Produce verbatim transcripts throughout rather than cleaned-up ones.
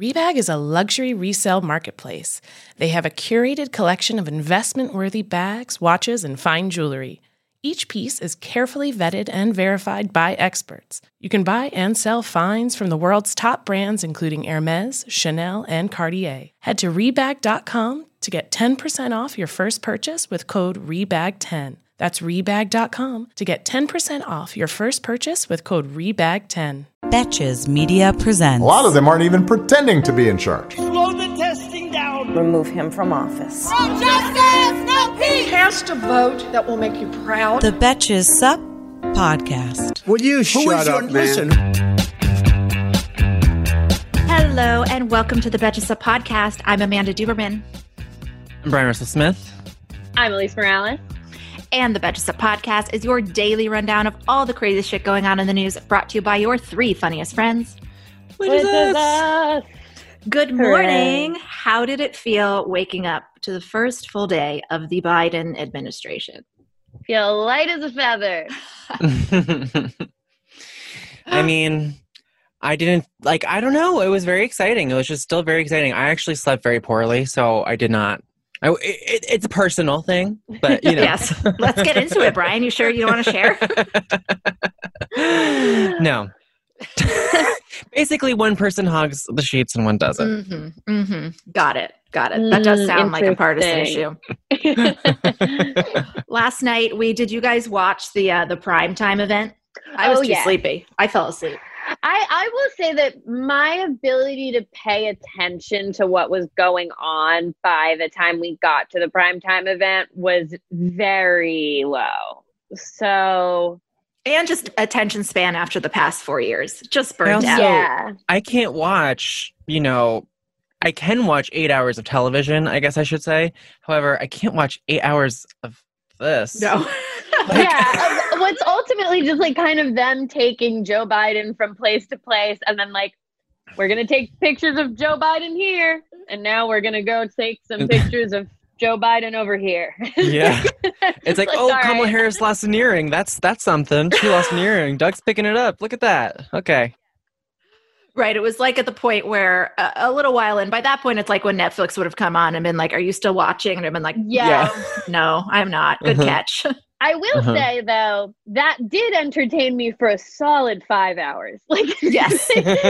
Rebag is a luxury resale marketplace. They have a curated collection of investment-worthy bags, watches, and fine jewelry. Each piece is carefully vetted and verified by experts. You can buy and sell finds from the world's top brands, including Hermes, Chanel, and Cartier. Head to rebag dot com to get ten percent off your first purchase with code rebag ten. That's rebag dot com to get ten percent off your first purchase with code rebag ten. Betches Media presents. A lot of them aren't even pretending to be in charge. Slow the testing down. Remove him from office. No justice, no peace. Cast a vote that will make you proud. The Betches Sup Podcast. Will you shut up, man? Listen. Hello, and welcome to the Betches Sup Podcast. I'm Amanda Duberman. I'm Brian Russell Smith. I'm Elise Morales. And the Betches Sup Podcast is your daily rundown of all the crazy shit going on in the news, brought to you by your three funniest friends. Which is us. Good morning. How did it feel waking up to the first full day of the Biden administration? Feel light as a feather. I mean, I didn't, like, I don't know. It was very exciting. It was just still very exciting. I actually slept very poorly, so I did not. I, it, it's a personal thing, but, you know. Yes. Let's get into it, Brian. You sure you don't want to share? No. Basically, one person hogs the sheets and one doesn't. Mm-hmm, mm-hmm. Got it. Got it. That does sound like a partisan issue. Last night, we did you guys watch the uh, the primetime event? I was oh, too yeah. sleepy. I fell asleep. I, I will say that my ability to pay attention to what was going on by the time we got to the primetime event was very low. So... And just attention span after the past four years. Just burned also, out. Yeah. I can't watch, you know, I can watch eight hours of television, I guess I should say. However, I can't watch eight hours of this. No. Like, yeah. What's ultimately just like kind of them taking Joe Biden from place to place and then like, we're going to take pictures of Joe Biden here. And now we're going to go take some pictures of Joe Biden over here. Yeah. It's like, like oh, right. Kamala Harris lost an earring. That's that's something. She lost an earring. Doug's picking it up. Look at that. Okay. Right. It was like at the point where uh, a little while in, by that point, it's like when Netflix would have come on and been like, are you still watching? And I've been like, yeah, no, I'm not. Good uh-huh. catch. I will uh-huh. say, though, that did entertain me for a solid five hours. Like, yes.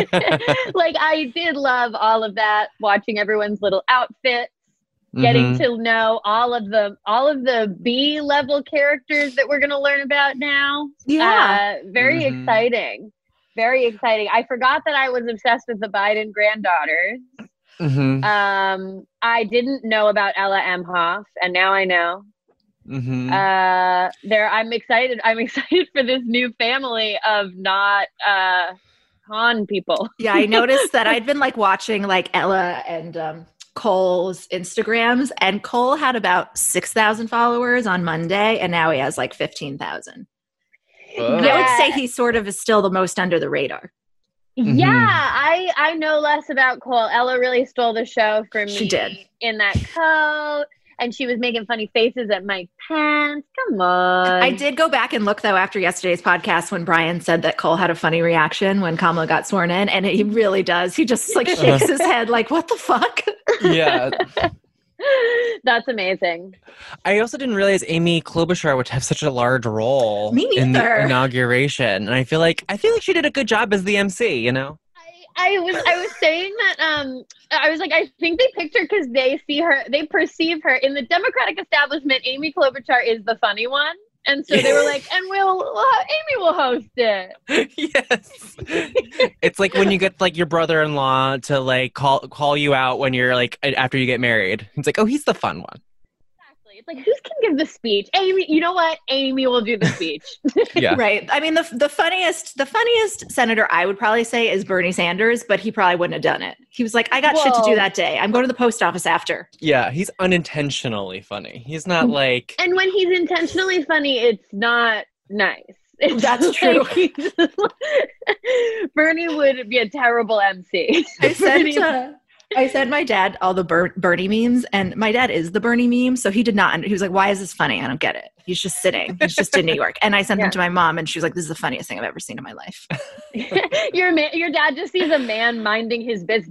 Like, I did love all of that, watching everyone's little outfits, getting mm-hmm. to know all of the all of the B-level characters that we're going to learn about now. Yeah. Uh, very mm-hmm. exciting. Very exciting. I forgot that I was obsessed with the Biden granddaughters. Mm-hmm. Um, I didn't know about Ella Emhoff, and now I know. Mm-hmm. Uh, there, I'm excited. I'm excited for this new family of not uh, con people. Yeah, I noticed that I'd been like watching like Ella and um, Cole's Instagrams, and Cole had about six thousand followers on Monday, and now he has like fifteen thousand. And I would say he sort of is still the most under the radar. Mm-hmm. Yeah, I, I know less about Cole. Ella really stole the show for me. She did. In that coat. And she was making funny faces at Mike Pence. Come on. I did go back and look, though, after yesterday's podcast when Brian said that Cole had a funny reaction when Kamala got sworn in. And he really does. He just like shakes his head like, what the fuck? Yeah. That's amazing. I also didn't realize Amy Klobuchar would have such a large role Me in the neither. inauguration. And I feel like I feel like she did a good job as the M C, you know? I was I was saying that um I was like I think they picked her because they see her they perceive her in the Democratic establishment. Amy Klobuchar is the funny one, and so they were like, and we'll, we'll Amy will host it. Yes, it's like when you get like your brother-in-law to like call call you out when you're like after you get married. It's like, oh, he's the fun one. It's like, who can give the speech? Amy, you know what? Amy will do the speech. Yeah. Right. I mean, the the funniest the funniest senator I would probably say is Bernie Sanders, but he probably wouldn't have done it. He was like, I got Whoa. shit to do that day. I'm going to the post office after. Yeah, he's unintentionally funny. He's not like... And when he's intentionally funny, it's not nice. It's That's true. Like, Bernie would be a terrible M C. I said, uh, I said my dad all the Ber- Bernie memes, and my dad is the Bernie meme, so he did not. He was like, "Why is this funny? I don't get it." He's just sitting. He's just in New York, and I sent yeah. them to my mom, and she was like, "This is the funniest thing I've ever seen in my life." your man, your dad just sees a man minding his business.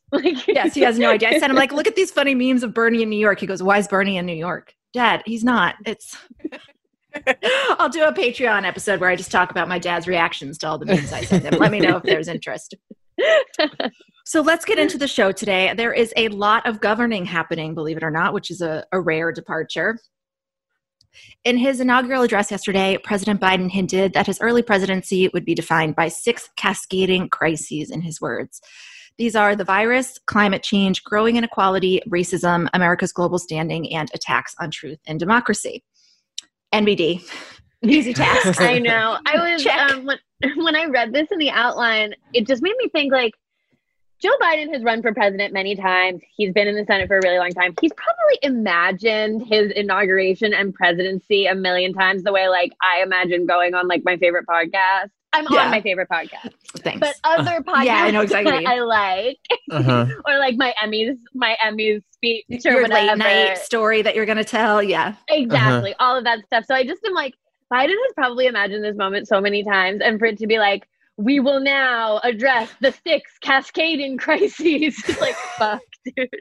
Like, Yes, he has no idea. I sent him like, look at these funny memes of Bernie in New York. He goes, why is Bernie in New York? Dad, he's not. It's. I'll do a Patreon episode where I just talk about my dad's reactions to all the memes I send him. Let me know if there's interest. So let's get into the show today. There is a lot of governing happening, believe it or not, which is a, a rare departure. In his inaugural address yesterday, President Biden hinted that his early presidency would be defined by six cascading crises, in his words. These are the virus, climate change, growing inequality, racism, America's global standing, and attacks on truth and democracy. N B D. Easy task. I know. I was um, when, when I read this in the outline, it just made me think like Joe Biden has run for president many times. He's been in the Senate for a really long time. He's probably imagined his inauguration and presidency a million times the way like I imagine going on like my favorite podcast. I'm Yeah. on my favorite podcast. Thanks. But other podcasts Yeah, I know exactly what that you I like, Uh-huh. or like my Emmys, my Emmys speech or Your whatever. late night story that you're going to tell. Yeah. Exactly. All of that stuff. So I just am like, Biden has probably imagined this moment so many times, and for it to be like, we will now address the six cascading crises. It's like, fuck, dude.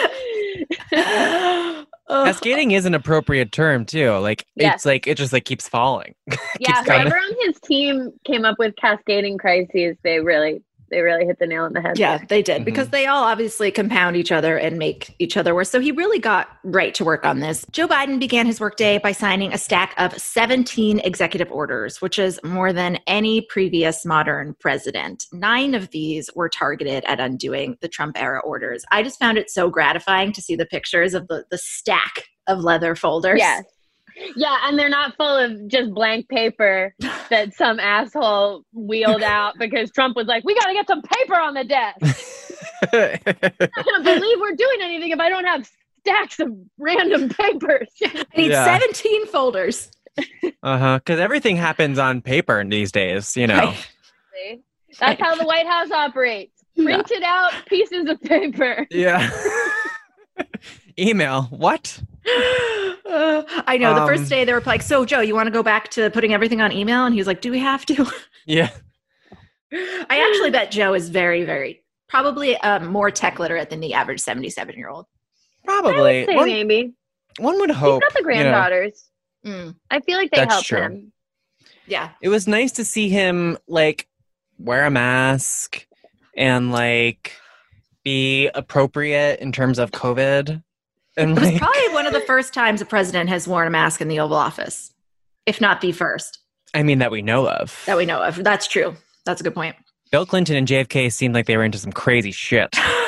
Cascading is an appropriate term too. Like Yes. it's like it just like keeps falling. Yeah, Keeps coming. whoever on his team came up with cascading crises, they really, they really hit the nail on the head. Yeah, they did, Mhm. because they all obviously compound each other and make each other worse. So he really got right to work on this. Joe Biden began his workday by signing a stack of seventeen executive orders, which is more than any previous modern president. Nine of these were targeted at undoing the Trump era orders. I just found it so gratifying to see the pictures of the, the stack of leather folders. Yes. Yeah, and they're not full of just blank paper that some asshole wheeled out because Trump was like, we got to get some paper on the desk. I can't believe we're doing anything if I don't have stacks of random papers. I need Yeah. seventeen folders. Uh-huh. Because everything happens on paper these days, you know. Right. See? That's how the White House operates. Printed out pieces of paper. Yeah. Email. What? Uh, I know. The Um, first day they were like, so Joe, you want to go back to putting everything on email? And he was like, do we have to? Yeah. I actually bet Joe is very, very, probably um, more tech literate than the average seventy-seven year old. Probably. Say One, maybe. one would He's hope. got the you know. granddaughters. Mm, I feel like they That's helped true. him. yeah. It was nice to see him like wear a mask and like be appropriate in terms of COVID. And It was like, probably one of the first times a president has worn a mask in the Oval Office, if not the first I mean, that we know of. that we know of. That's true. That's a good point. Bill Clinton and J F K seemed like they were into some crazy shit.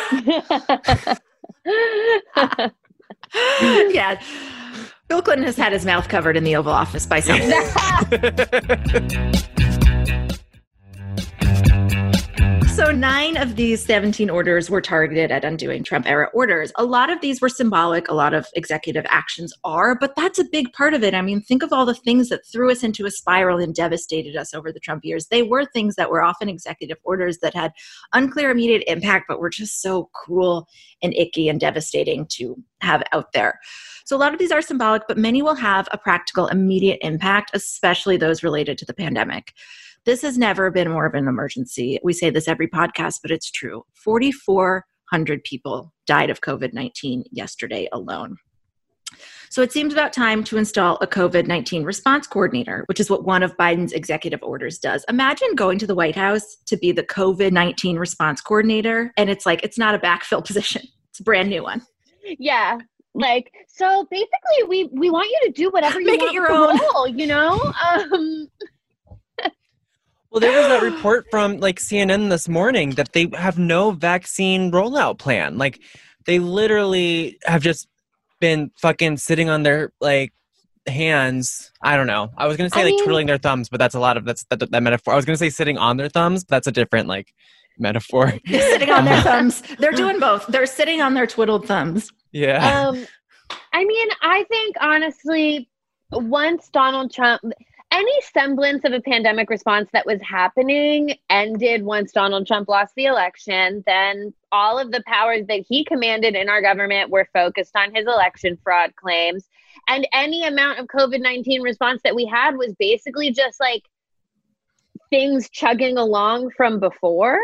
Yeah. Bill Clinton has had his mouth covered in the Oval Office by some. So nine of these seventeen orders were targeted at undoing Trump-era orders. A lot of these were symbolic. A lot of executive actions are, but that's a big part of it. I mean, think of all the things that threw us into a spiral and devastated us over the Trump years. They were things that were often executive orders that had unclear immediate impact, but were just so cruel and icky and devastating to have out there. So a lot of these are symbolic, but many will have a practical, immediate impact, especially those related to the pandemic. This has never been more of an emergency. We say this every podcast, but it's true. forty-four hundred people died of COVID nineteen yesterday alone. So it seems about time to install a COVID nineteen response coordinator, which is what one of Biden's executive orders does. Imagine going to the White House to be the COVID nineteen response coordinator, and it's like, it's not a backfill position. It's a brand new one. Yeah. Like, so basically we, we want you to do whatever you Make it want your with own. the role, you know? Um, Well, there was that report from like C N N this morning that they have no vaccine rollout plan. Like they literally have just been fucking sitting on their like hands. I don't know. I was going to say I like mean- twiddling their thumbs, but that's a lot of that's that, that metaphor. I was going to say sitting on their thumbs, but that's a different like metaphor. They're sitting on their thumbs. They're doing both. They're sitting on their twiddled thumbs. Yeah. um, I mean, I think honestly, once Donald Trump, any semblance of a pandemic response that was happening ended once Donald Trump lost the election, then all of the powers that he commanded in our government were focused on his election fraud claims. And any amount of COVID nineteen response that we had was basically just like things chugging along from before.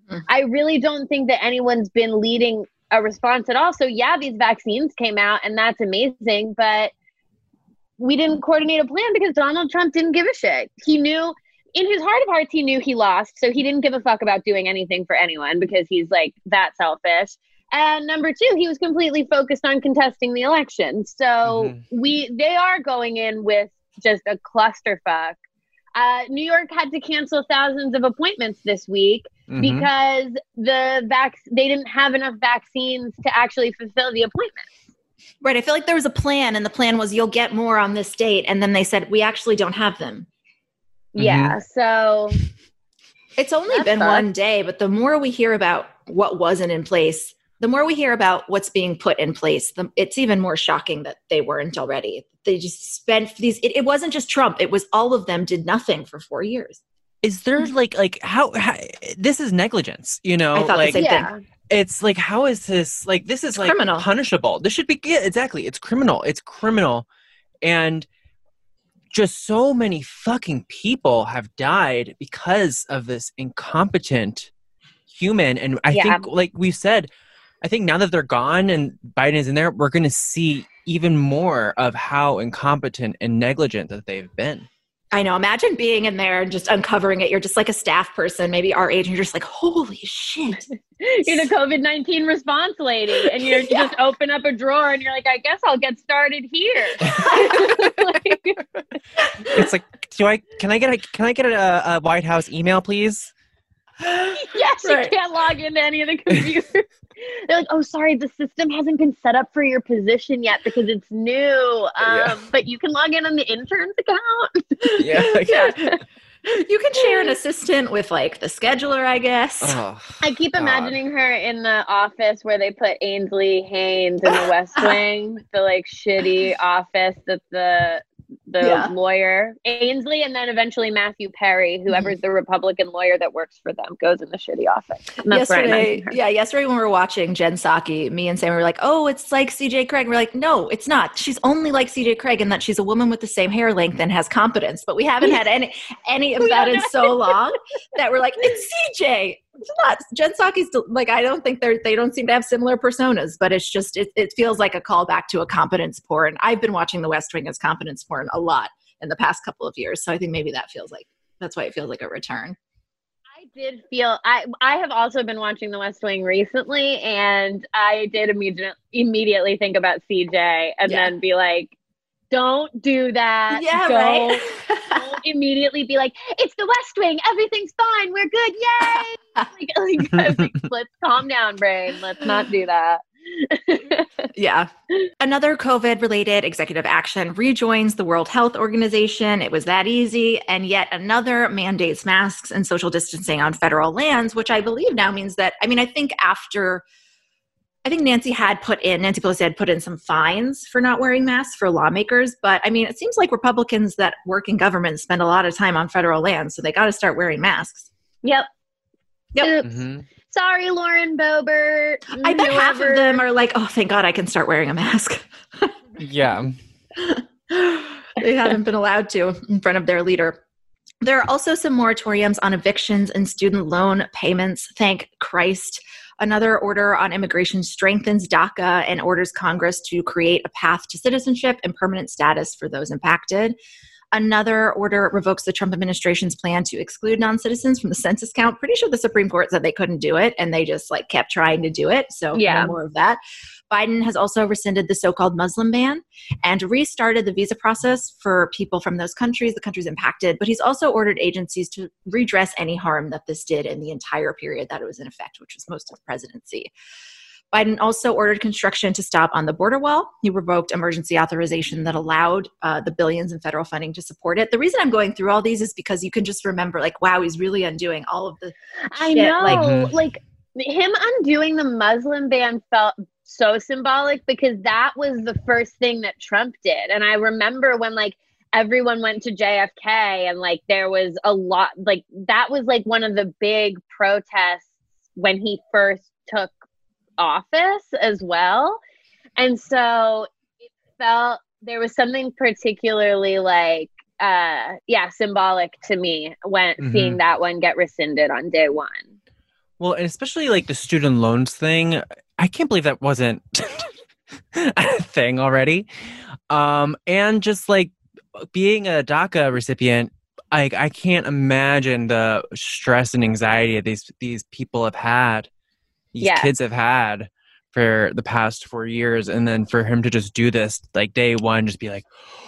mm. I really don't think that anyone's been leading a response at all. So yeah, these vaccines came out and that's amazing, but we didn't coordinate a plan because Donald Trump didn't give a shit. He knew, in his heart of hearts, he knew he lost. So he didn't give a fuck about doing anything for anyone because he's like that selfish. And number two, he was completely focused on contesting the election. So mm-hmm. we, they are going in with just a clusterfuck. Uh, New York had to cancel thousands of appointments this week mm-hmm. because the vac- they didn't have enough vaccines to actually fulfill the appointments. Right. I feel like there was a plan, and the plan was you'll get more on this date. And then they said, we actually don't have them. Yeah. Mm-hmm. So it's only been fun. one day, but the more we hear about what wasn't in place, the more we hear about what's being put in place, the, it's even more shocking that they weren't already. They just spent these, it, it wasn't just Trump. It was all of them did nothing for four years. Is there like, like how, how this is negligence, you know? I thought like, the same yeah. thing. It's like, how is this, like, this is it's like criminal. punishable. This should be, yeah, exactly. It's criminal. It's criminal. And just so many fucking people have died because of this incompetent human. And I yeah. think, like we said, I think now that they're gone and Biden is in there, we're going to see even more of how incompetent and negligent that they've been. I know. Imagine being in there and just uncovering it. You're just like a staff person, maybe our age, and you're just like, holy shit. You're the covid nineteen response lady, and you yeah. just open up a drawer and you're like, I guess I'll get started here. like, it's like, do I, can I get a, can I get a, a White House email, please? Yes, right. You can't log into any of the computers. They're like, oh, sorry, the system hasn't been set up for your position yet because it's new. Um, yeah. But you can log in on the intern's account. yeah. yeah. You can share an assistant with like the scheduler, I guess. Oh, I keep God. imagining her in the office where they put Ainsley Haynes in the West Wing, the like shitty office that the the yeah. lawyer, Ainsley, and then eventually Matthew Perry, whoever's mm-hmm. the Republican lawyer that works for them, goes in the shitty office. And that's yesterday, yeah, yesterday when we were watching Jen Psaki, me and Sam were like, oh, it's like C J Craig. We're like, no, it's not. She's only like C J Craig in that she's a woman with the same hair length and has competence. But we haven't had any any of that in so long that we're like, it's C J. It's not. Jen Psaki's like, I don't think they're, they don't seem to have similar personas, but it's just, it, it feels like a callback to a competence porn. I've been watching The West Wing as competence porn a lot in the past couple of years. So I think maybe that feels like, that's why it feels like a return. I did feel, I, I have also been watching The West Wing recently, and I did immediate, immediately think about C J and yeah. then be like, don't do that. Yeah, don't, right. don't immediately be like, it's The West Wing. Everything's fine. We're good. Yay. like, like, like, let's calm down, brain. Let's not do that. yeah. Another COVID-related executive action rejoins the World Health Organization. It was that easy. And yet another mandates masks and social distancing on federal lands, which I believe now means that, I mean, I think after... I think Nancy had put in, Nancy Pelosi had put in some fines for not wearing masks for lawmakers. But I mean, it seems like Republicans that work in government spend a lot of time on federal land. So they got to start wearing masks. Yep. Yep. Mm-hmm. Sorry, Lauren Boebert. I bet half of them are like, oh, thank God I can start wearing a mask. yeah. They haven't been allowed to in front of their leader. There are also some moratoriums on evictions and student loan payments. Thank Christ. Another order on immigration strengthens DACA and orders Congress to create a path to citizenship and permanent status for those impacted. Another order revokes the Trump administration's plan to exclude non-citizens from the census count. Pretty sure the Supreme Court said they couldn't do it, and they just like kept trying to do it. So yeah. no more of that. Biden has also rescinded the so-called Muslim ban and restarted the visa process for people from those countries, the countries impacted. But he's also ordered agencies to redress any harm that this did in the entire period that it was in effect, which was most of the presidency. Biden also ordered construction to stop on the border wall. He revoked emergency authorization that allowed uh, the billions in federal funding to support it. The reason I'm going through all these is because you can just remember, like, wow, he's really undoing all of the I shit. know. Like, like, him undoing the Muslim ban felt so symbolic because that was the first thing that Trump did. And I remember when, like, everyone went to J F K and, like, there was a lot, like, that was, like, one of the big protests when he first took office as well. And so it felt there was something particularly like uh yeah symbolic to me when mm-hmm. seeing that one get rescinded on day one. Well, and especially like the student loans thing. I can't believe that wasn't a thing already. Um, and just like being a DACA recipient, I I can't imagine the stress and anxiety that these these people have had, these Yeah. kids have had for the past four years, and then for him to just do this like day one, just be like,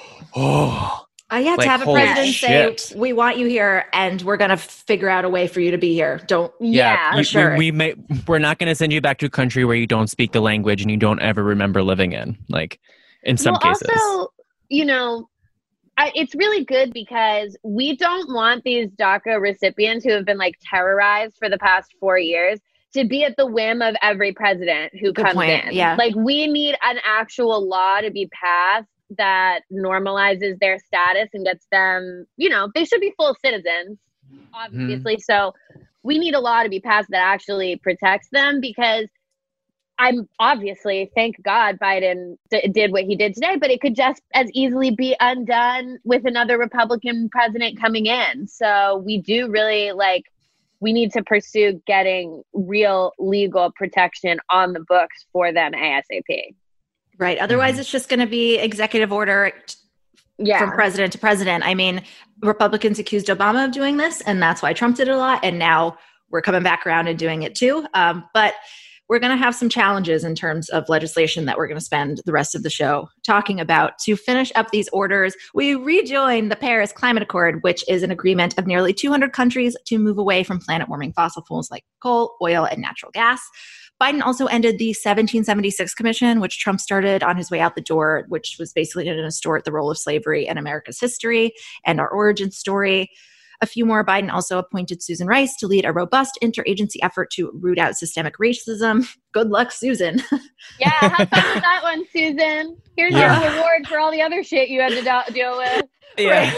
oh, Uh, yeah, like, to have a holy president shit. say, "We want you here, and we're going to figure out a way for you to be here." Don't. Yeah, you- for sure. we, we may we're not going to send you back to a country where you don't speak the language and you don't ever remember living in. Like in some well, cases, also, you know, I, it's really good because we don't want these DACA recipients who have been like terrorized for the past four years to be at the whim of every president who Good comes point, in. yeah. Like we need an actual law to be passed that normalizes their status and gets them, you know, they should be full citizens, obviously. Mm-hmm. So we need a law to be passed that actually protects them because I'm obviously, thank God, Biden d- did what he did today, but it could just as easily be undone with another Republican president coming in. So we do really like, we need to pursue getting real legal protection on the books for them ASAP. Right. Otherwise, it's just going to be executive order t- Yeah. from president to president. I mean, Republicans accused Obama of doing this, and that's why Trump did it a lot. And now we're coming back around and doing it too. Um, but we're going to have some challenges in terms of legislation that we're going to spend the rest of the show talking about. To finish up these orders, we rejoined the Paris Climate Accord, which is an agreement of nearly two hundred countries to move away from planet-warming fossil fuels like coal, oil, and natural gas. Biden also ended the seventeen seventy-six Commission, which Trump started on his way out the door, which was basically going to distort the role of slavery in America's history and our origin story. A few more. Biden also appointed Susan Rice to lead a robust interagency effort to root out systemic racism. Good luck, Susan. Yeah, have fun with that one, Susan. Here's Yeah. your reward for all the other shit you had to do- deal with. yeah.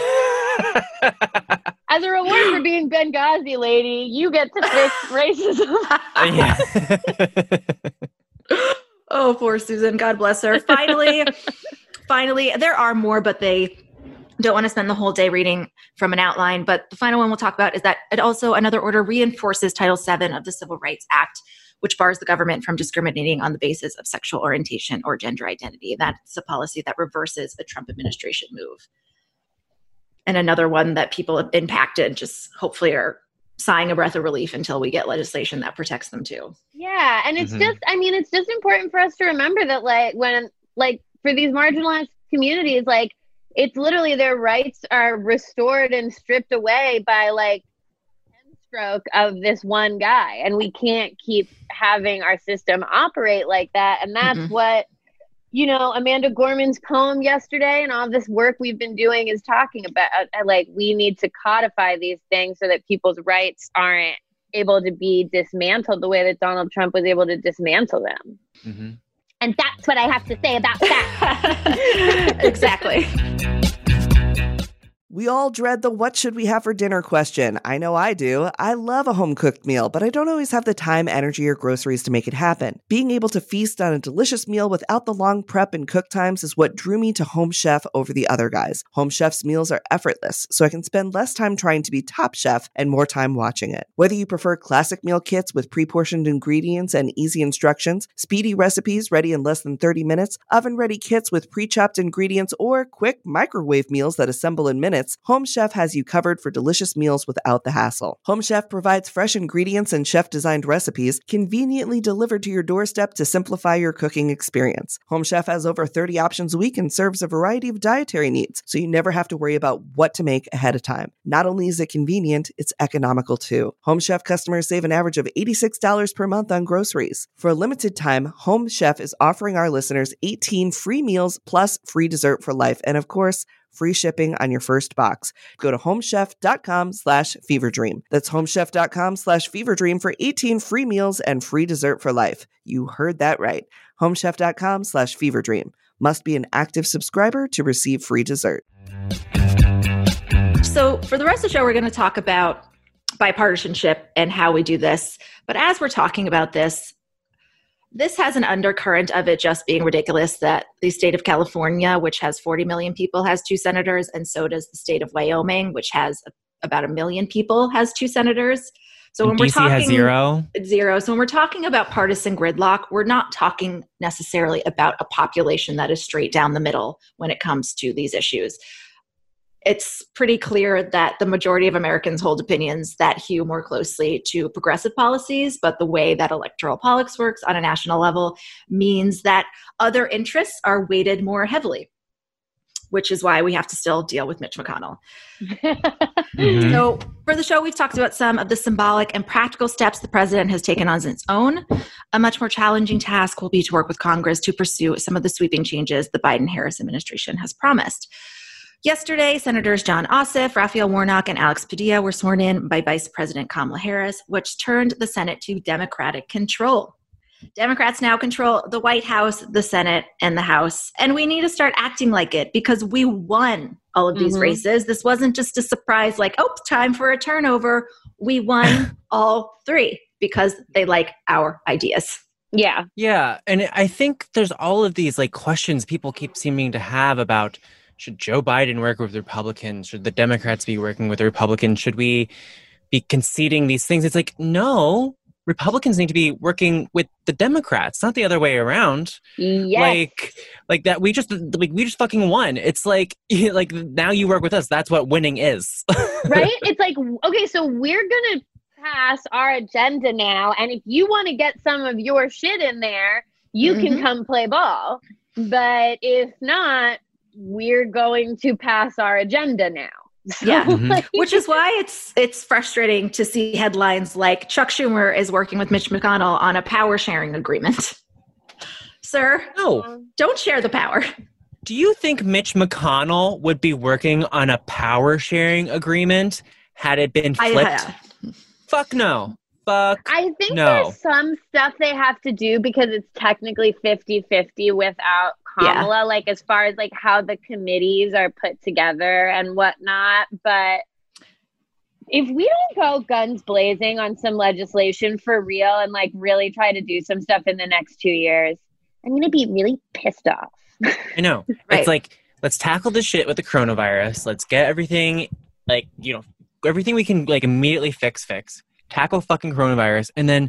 As a reward for being Benghazi, lady, you get to fix racism. yeah. Oh, poor Susan. God bless her. Finally, finally, there are more, but they don't want to spend the whole day reading from an outline. But the final one we'll talk about is that it also, another order reinforces Title seven of the Civil Rights Act, which bars the government from discriminating on the basis of sexual orientation or gender identity. That's a policy that reverses a Trump administration move. And another one that people have impacted just hopefully are sighing a breath of relief until we get legislation that protects them too. Yeah, and it's Mhm. just, I mean, it's just important for us to remember that, like, when, like, for these marginalized communities, like, it's literally their rights are restored and stripped away by, like, pen stroke of this one guy. And we can't keep having our system operate like that. And that's Mm-mm. what, you know, Amanda Gorman's poem yesterday and all this work we've been doing is talking about. Uh, like, we need to codify these things so that people's rights aren't able to be dismantled the way that Donald Trump was able to dismantle them. Mm-hmm. And that's what I have to say about that. Exactly. We all dread the what should we have for dinner question. I know I do. I love a home-cooked meal, but I don't always have the time, energy, or groceries to make it happen. Being able to feast on a delicious meal without the long prep and cook times is what drew me to Home Chef over the other guys. Home Chef's meals are effortless, so I can spend less time trying to be top chef and more time watching it. Whether you prefer classic meal kits with pre-portioned ingredients and easy instructions, speedy recipes ready in less than thirty minutes, oven-ready kits with pre-chopped ingredients, or quick microwave meals that assemble in minutes, Home Chef has you covered for delicious meals without the hassle. Home Chef provides fresh ingredients and chef-designed recipes conveniently delivered to your doorstep to simplify your cooking experience. Home Chef has over thirty options a week and serves a variety of dietary needs, so you never have to worry about what to make ahead of time. Not only is it convenient, it's economical too. Home Chef customers save an average of eighty-six dollars per month on groceries. For a limited time, Home Chef is offering our listeners eighteen free meals plus free dessert for life, and of course, free shipping on your first box. Go to homechef.com slash feverdream. That's homechef.com slash feverdream for eighteen free meals and free dessert for life. You heard that right. homechef.com slash feverdream. Must be an active subscriber to receive free dessert. So for the rest of the show, we're going to talk about bipartisanship and how we do this. But as we're talking about this, this has an undercurrent of it just being ridiculous that the state of California, which has forty million people, has two senators, and so does the state of Wyoming, which has about a million people, has two senators. So when And we're D C has talking zero. zero, so when we're talking about partisan gridlock, we're not talking necessarily about a population that is straight down the middle when it comes to these issues. It's pretty clear that the majority of Americans hold opinions that hew more closely to progressive policies, but the way that electoral politics works on a national level means that other interests are weighted more heavily, which is why we have to still deal with Mitch McConnell. Mm-hmm. So for the show, we've talked about some of the symbolic and practical steps the president has taken on its own. A much more challenging task will be to work with Congress to pursue some of the sweeping changes the Biden-Harris administration has promised. Yesterday, Senators John Ossoff, Raphael Warnock, and Alex Padilla were sworn in by Vice President Kamala Harris, which turned the Senate to Democratic control. Democrats now control the White House, the Senate, and the House. And we need to start acting like it because we won all of these mm-hmm. races. This wasn't just a surprise like, oh, time for a turnover. We won all three because they like our ideas. Yeah. Yeah. And I think there's all of these like questions people keep seeming to have about, should Joe Biden work with Republicans? Should the Democrats be working with the Republicans? Should we be conceding these things? It's like, no, Republicans need to be working with the Democrats, not the other way around. Yes. Like, like that. We just, like, we just fucking won. It's like, like now you work with us. That's what winning is. Right? It's like, okay, so we're going to pass our agenda now. And if you want to get some of your shit in there, you mm-hmm. can come play ball. But if not, we're going to pass our agenda now. So, yeah, mm-hmm. like, which is why it's it's frustrating to see headlines like Chuck Schumer is working with Mitch McConnell on a power sharing agreement. Sir, no, don't share the power. Do you think Mitch McConnell would be working on a power sharing agreement had it been flipped? I, uh, Fuck no. Fuck I think no. there's some stuff they have to do because it's technically fifty-fifty without Kamala, yeah. like as far as like how the committees are put together and whatnot. But if we don't go guns blazing on some legislation for real and like really try to do some stuff in the next two years, I'm going to be really pissed off. I know. Right. It's like, let's tackle this shit with the coronavirus. Let's get everything like, you know, everything we can like immediately fix, fix. Tackle fucking coronavirus, and then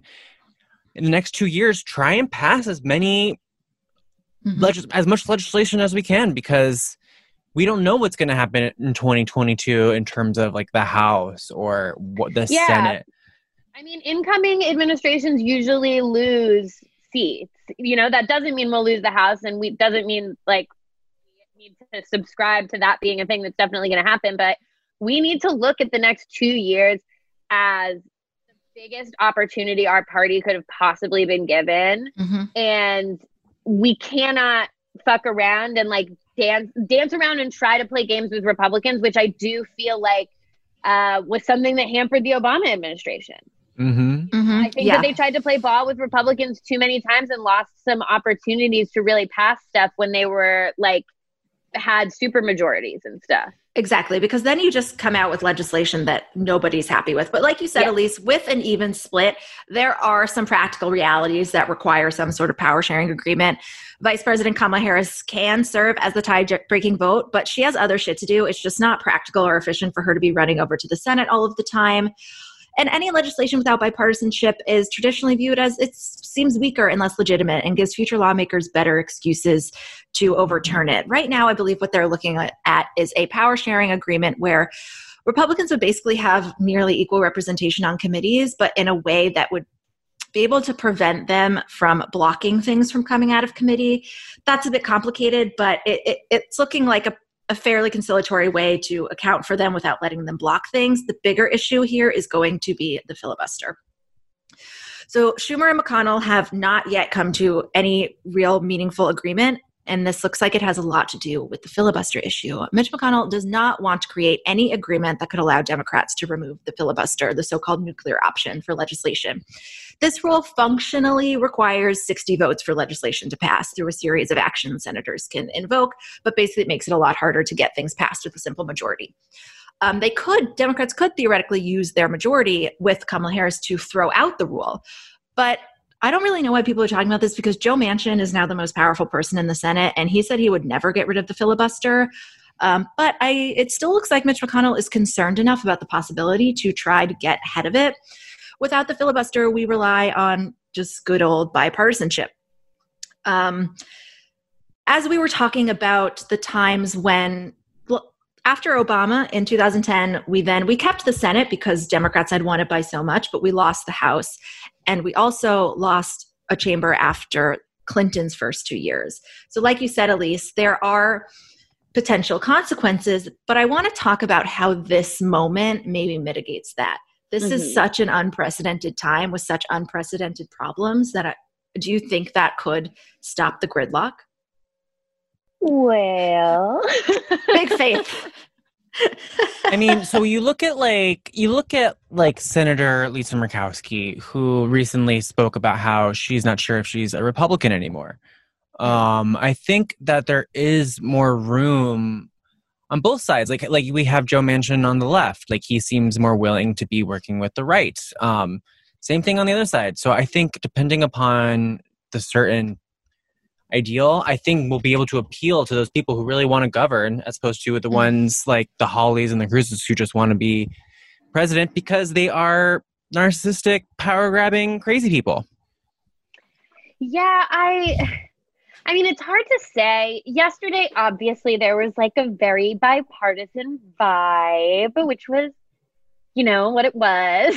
in the next two years, try and pass as many, mm-hmm. legis- as much legislation as we can, because we don't know what's going to happen in twenty twenty-two in terms of like the House or what the yeah. Senate. I mean, incoming administrations usually lose seats. You know, that doesn't mean we'll lose the House, and we doesn't mean like we need to subscribe to that being a thing that's definitely going to happen. But we need to look at the next two years as biggest opportunity our party could have possibly been given. Mm-hmm. And we cannot fuck around and like dance dance around and try to play games with Republicans, which I do feel like uh, was something that hampered the Obama administration. Mm-hmm. Mm-hmm. I think yeah. that they tried to play ball with Republicans too many times and lost some opportunities to really pass stuff when they were like had super majorities and stuff. Exactly, because then you just come out with legislation that nobody's happy with. But like you said, yeah. Elise, with an even split, there are some practical realities that require some sort of power sharing agreement. Vice President Kamala Harris can serve as the tie-breaking vote, but she has other shit to do. It's just not practical or efficient for her to be running over to the Senate all of the time. And any legislation without bipartisanship is traditionally viewed as it seems weaker and less legitimate and gives future lawmakers better excuses to overturn it. Right now, I believe what they're looking at is a power sharing agreement where Republicans would basically have nearly equal representation on committees, but in a way that would be able to prevent them from blocking things from coming out of committee. That's a bit complicated, but it, it, it's looking like a a fairly conciliatory way to account for them without letting them block things. The bigger issue here is going to be the filibuster. So Schumer and McConnell have not yet come to any real meaningful agreement, and this looks like it has a lot to do with the filibuster issue. Mitch McConnell does not want to create any agreement that could allow Democrats to remove the filibuster, the so-called nuclear option for legislation. This rule functionally requires sixty votes for legislation to pass through a series of actions senators can invoke, but basically it makes it a lot harder to get things passed with a simple majority. Um, they could, Democrats could theoretically use their majority with Kamala Harris to throw out the rule, but I don't really know why people are talking about this because Joe Manchin is now the most powerful person in the Senate, and he said he would never get rid of the filibuster. Um, but I, it still looks like Mitch McConnell is concerned enough about the possibility to try to get ahead of it. without the filibuster, we rely on just good old bipartisanship. Um, as we were talking about the times when, well, after Obama in two thousand ten, we then, we kept the Senate because Democrats had won it by so much, but we lost the House. And we also lost a chamber after Clinton's first two years. So like you said, Elise, there are potential consequences, but I want to talk about how this moment maybe mitigates that. This mm-hmm. is such an unprecedented time with such unprecedented problems that I, do you think that could stop the gridlock? Well, big faith. I mean, so you look at like you look at like Senator Lisa Murkowski, who recently spoke about how she's not sure if she's a Republican anymore. Um, I think that there is more room on both sides. Like like we have Joe Manchin on the left. Like he seems more willing to be working with the right. Um, same thing on the other side. So I think depending upon the certain ideal, I think we'll be able to appeal to those people who really want to govern, as opposed to the ones like the Hollies and the Cruzes who just want to be president because they are narcissistic, power-grabbing, crazy people. Yeah, I... I mean, it's hard to say. Yesterday, obviously, there was like a very bipartisan vibe, which was, you know, what it was.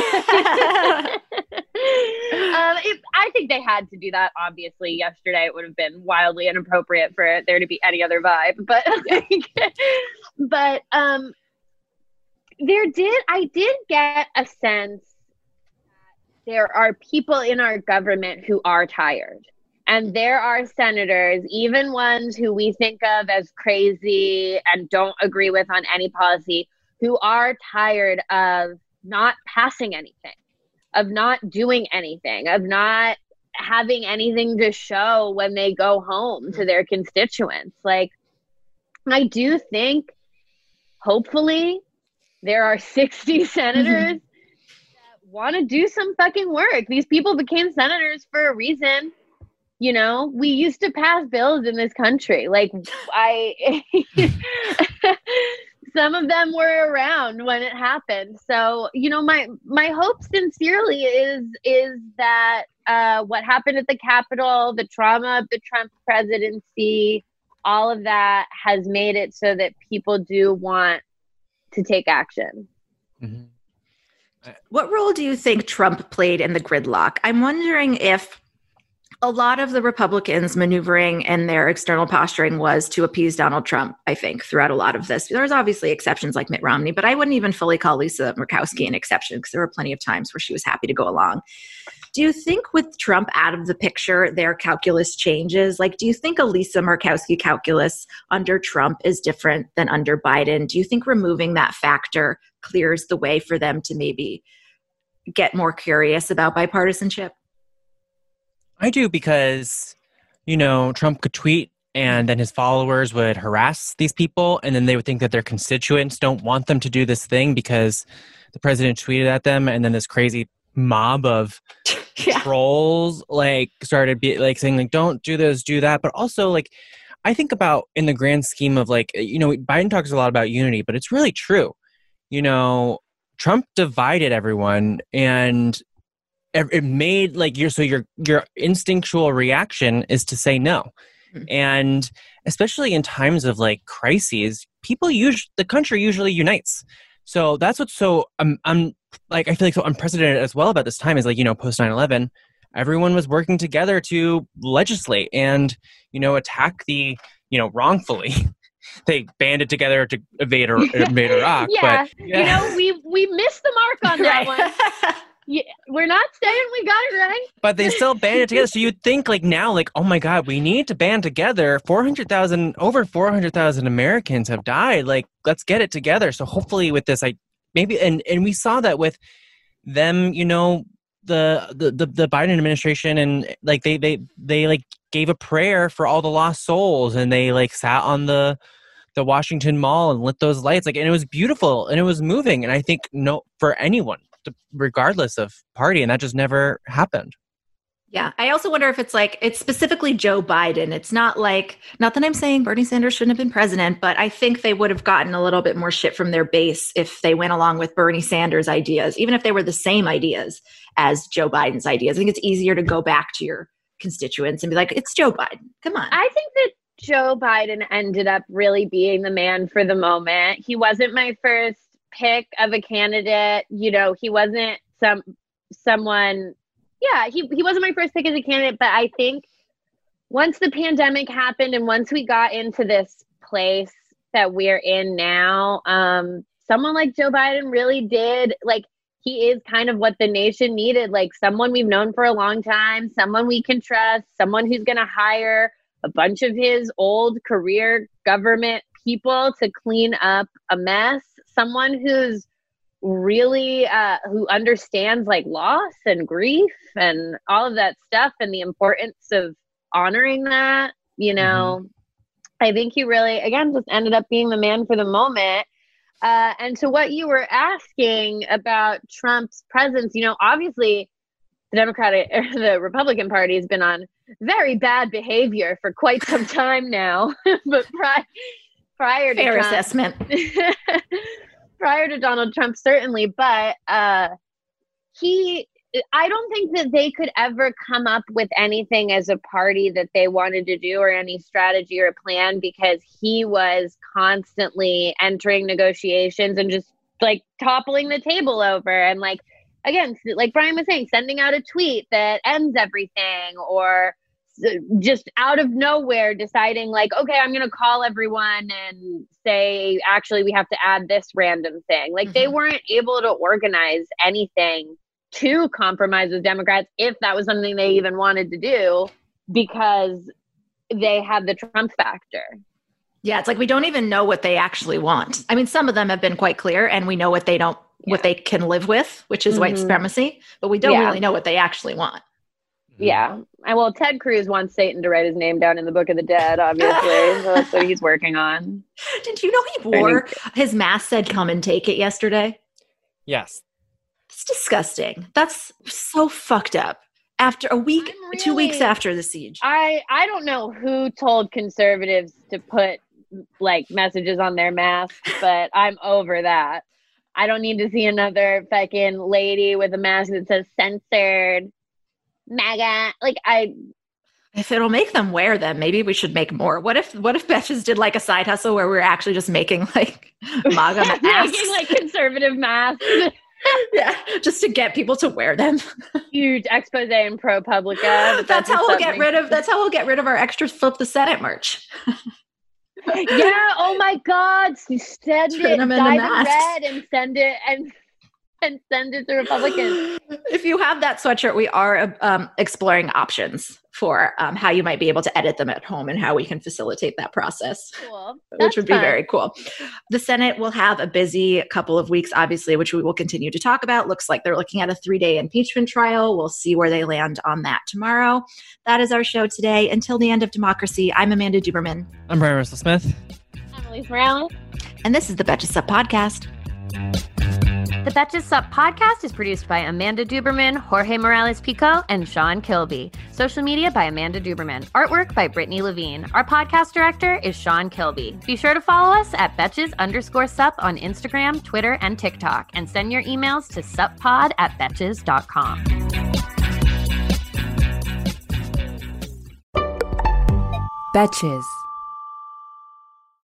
um, it, I think they had to do that, obviously. Yesterday, it would have been wildly inappropriate for there to be any other vibe. But, like, but um, there did, I did get a sense that there are people in our government who are tired. And there are senators, even ones who we think of as crazy and don't agree with on any policy, who are tired of not passing anything, of not doing anything, of not having anything to show when they go home to their constituents. Like, I do think, hopefully, there are sixty senators that want to do some fucking work. These people became senators for a reason. You know, we used to pass bills in this country. Like, I, some of them were around when it happened. So, you know, my my hope sincerely is is that uh, what happened at the Capitol, the trauma of the Trump presidency, all of that has made it so that people do want to take action. Mm-hmm. What role do you think Trump played in the gridlock? I'm wondering if a lot of the Republicans maneuvering and their external posturing was to appease Donald Trump, I think, throughout a lot of this. There's obviously exceptions like Mitt Romney, but I wouldn't even fully call Lisa Murkowski an exception because there were plenty of times where she was happy to go along. Do you think with Trump out of the picture, their calculus changes? Like, do you think a Lisa Murkowski calculus under Trump is different than under Biden? Do you think removing that factor clears the way for them to maybe get more curious about bipartisanship? I do, because, you know, Trump could tweet and then his followers would harass these people, and then they would think that their constituents don't want them to do this thing because the president tweeted at them, and then this crazy mob of yeah. trolls like started be, like saying like, don't do this, do that. But also, like, I think about in the grand scheme of, like, you know, Biden talks a lot about unity, but it's really true. You know, Trump divided everyone, and it made like your so your your instinctual reaction is to say no. Mm-hmm. And especially in times of like crises, people usually the country usually unites. So that's what's so I'm I'm like I feel like so unprecedented as well about this time is, like, you know, post nine eleven, everyone was working together to legislate and, you know, attack the, you know, wrongfully. They banded together to invade, invade Iraq. yeah. But, yeah, you know, we we missed the mark on that one. Yeah, we're not saying we got it right. But they still banded together. So you'd think like now, like, oh my God, we need to band together. four hundred thousand, over four hundred thousand Americans have died. Like, let's get it together. So hopefully with this, I maybe, and, and we saw that with them, you know, the, the, the, the Biden administration, and like they, they, they like gave a prayer for all the lost souls, and they like sat on the, the Washington Mall and lit those lights. Like, and it was beautiful and it was moving. And I think no, for anyone, regardless of party, and that just never happened. Yeah. I also wonder if it's like, it's specifically Joe Biden. It's not like, not that I'm saying Bernie Sanders shouldn't have been president, but I think they would have gotten a little bit more shit from their base if they went along with Bernie Sanders' ideas, even if they were the same ideas as Joe Biden's ideas. I think it's easier to go back to your constituents and be like, it's Joe Biden. Come on. I think that Joe Biden ended up really being the man for the moment. He wasn't my first pick of a candidate. You know, he wasn't some someone... Yeah, he, he wasn't my first pick as a candidate, but I think once the pandemic happened and once we got into this place that we're in now, um, someone like Joe Biden really did, like, he is kind of what the nation needed, like someone we've known for a long time, someone we can trust, someone who's going to hire a bunch of his old career government people to clean up a mess, someone who's really uh who understands like loss and grief and all of that stuff and the importance of honoring that, you know. Mm-hmm. I think he really, again, just ended up being the man for the moment. Uh and to what you were asking about Trump's presence, you know, obviously the Democratic or the Republican Party has been on very bad behavior for quite some time now. But pri- prior to fair Trump, assessment. Prior to Donald Trump, certainly, but uh, he, I don't think that they could ever come up with anything as a party that they wanted to do or any strategy or plan because he was constantly entering negotiations and just like toppling the table over. And like, again, like Brian was saying, sending out a tweet that ends everything or just out of nowhere deciding like, okay, I'm going to call everyone and say, actually, we have to add this random thing. Like mm-hmm. they weren't able to organize anything to compromise with Democrats if that was something they even wanted to do because they had the Trump factor. Yeah, it's like we don't even know what they actually want. I mean, some of them have been quite clear and we know what they don't, yeah. what they can live with, which is mm-hmm. white supremacy, but we don't yeah. really know what they actually want. Yeah. And well, Ted Cruz wants Satan to write his name down in the Book of the Dead, obviously. So that's what he's working on. Did you know he wore his mask said come and take it yesterday? Yes. It's disgusting. That's so fucked up. After a week, really, two weeks after the siege. I, I don't know who told conservatives to put like messages on their masks, but I'm over that. I don't need to see another fucking lady with a mask that says censored. MAGA, like I if it'll make them wear them, maybe we should make more. What if what if Betches did like a side hustle where we're actually just making like MAGA masks? Making like conservative masks. Yeah, just to get people to wear them. Huge expose in ProPublica. That's, that's how we'll get rid of that's how we'll get rid of our extra Flip the Senate merch. Yeah, oh my God. Send it, dye it red and send it and and send it to Republicans. If you have that sweatshirt, we are um, exploring options for um, how you might be able to edit them at home and how we can facilitate that process, cool. which would be fun. very cool. The Senate will have a busy couple of weeks, obviously, which we will continue to talk about. Looks like they're looking at a three-day impeachment trial. We'll see where they land on that tomorrow. That is our show today. Until the end of democracy, I'm Amanda Duberman. I'm Brian Russell Smith. I'm Elise Morales. And this is the Betches Sup Podcast. The Betches Sup Podcast is produced by Amanda Duberman, Jorge Morales-Pico, and Sean Kilby. Social media by Amanda Duberman. Artwork by Brittany Levine. Our podcast director is Sean Kilby. Be sure to follow us at Betches underscore Sup on Instagram, Twitter, and TikTok. And send your emails to suppod at betches dot com. Betches.